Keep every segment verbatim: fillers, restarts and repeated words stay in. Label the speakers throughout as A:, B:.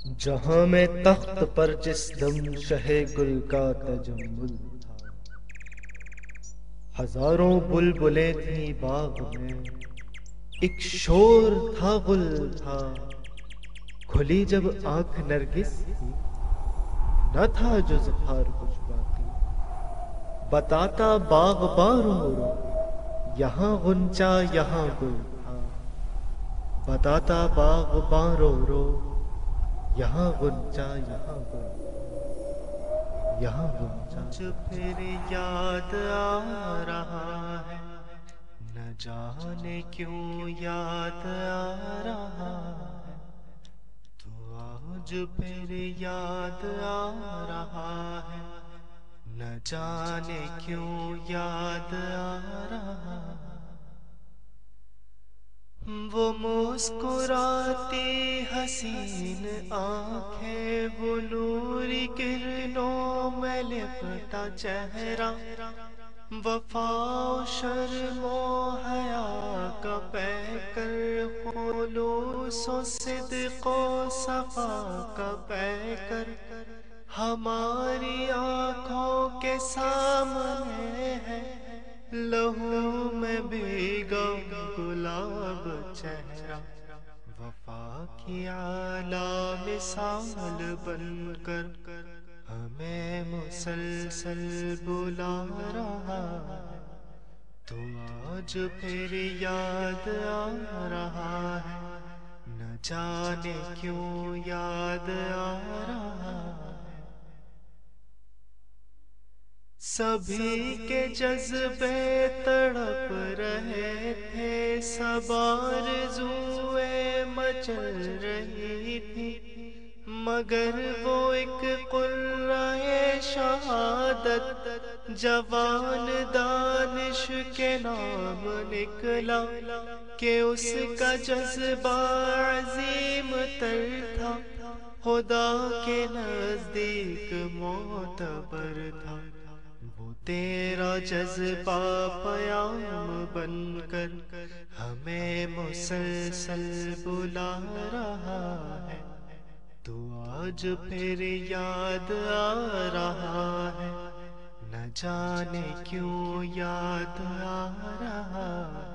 A: جہاں میں تخت پر جس دم شہ گل کا تجمل تھا، ہزاروں بلبلیں تھیں باغ میں، ایک شور تھا گل تھا۔ کھلی جب آنکھ نرگس کی، نہ تھا جز خار کچھ باقی۔ بتاتا باغباں رو رو، یہاں غنچہ یہاں گل تھا۔ بتاتا باغباں رو رو، یہاں غنچہ یہاں گل تھا، یہاں غنچہ
B: آج پھر یاد آ رہا ہے، نہ جانے کیوں یاد آ رہا ہے۔ تو آج پھر یاد آ رہا ہے، نہ جانے کیوں یاد آ رہا ہے۔ وہ مسکراتی حسین آنکھیں، وہ نوری کرنوں میں لپٹا چہرہ، وفا و شرم و حیا کا پیکر، خلوص و صدق و صفا کا پیکر، ہماری آنکھوں کے سامنے ہے، لہو میں بھیگا گلاب چہرہ۔ وفا کی اعلیٰ مثال بن کر ہمیں مسلسل بلا رہا ہے، تو آج پھر یاد آ رہا ہے، نہ جانے کیوں یاد آ رہا ہے۔ سبھی کے جذبے تڑپ رہے تھے، سب آرزوئیں مچل رہی تھی، مگر وہ ایک قرۂ شہادت جوان دانش کے نام نکلا، کہ اس کا جذبہ عظیم تر تھا، خدا کے نزدیک معتبر تھا۔ وہ تیرا جذبہ پیام بن کر ہمیں مسلسل بلا رہا ہے، تو آج پھر یاد آ رہا ہے، نہ جانے کیوں یاد آ رہا ہے۔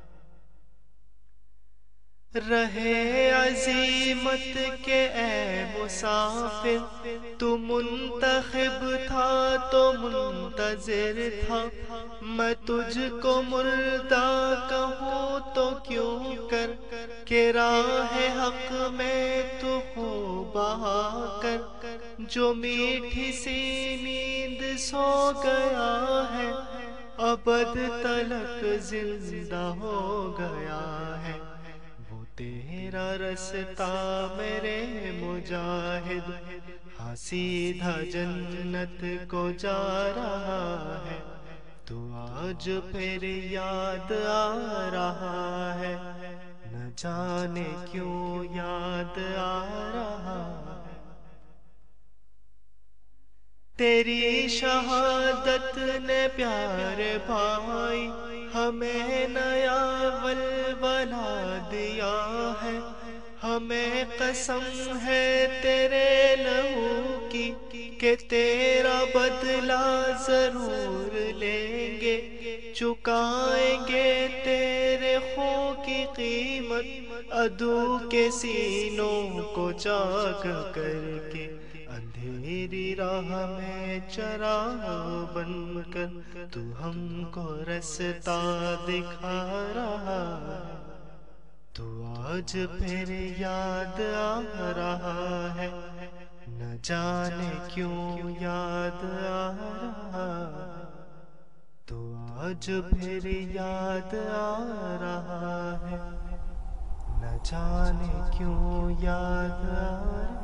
B: رہے عزیمت کے اے مسافر، تو منتخب تھا تو منتظر تھا، میں تجھ کو مردہ کہوں تو کیوں کر، کہ راہ حق میں تو خوں بہا کر، جو میٹھی سی نیند سو گیا ہے، ابد تلک زندہ ہو گیا ہے۔ وہ تیرا رستہ میرے مجاہد، ہاں سیدھا جنت کو جا رہا ہے، تو آج پھر یاد آ رہا ہے، نہ جانے کیوں یاد آ رہا ہے۔ تیری شہادت نے پیارے بھائی ہمیں نیا ولولہ دیا ہے، ہمیں قسم ہے تیرے لہو کی، کہ تیرا بدلہ ضرور لیں گے، چکائیں گے تیرے خون کی قیمت، عدو کے سینوں کو چاک کر کے۔ اندھیری راہ میں چراغ بن کر تو ہم کو رستہ دکھا رہا ہے، تو آج پھر یاد آ رہا ہے، نہ جانے کیوں یاد آ رہا ہے، تو آج پھر یاد آ رہا ہے، نہ جانے کیوں یاد آ رہا ہے۔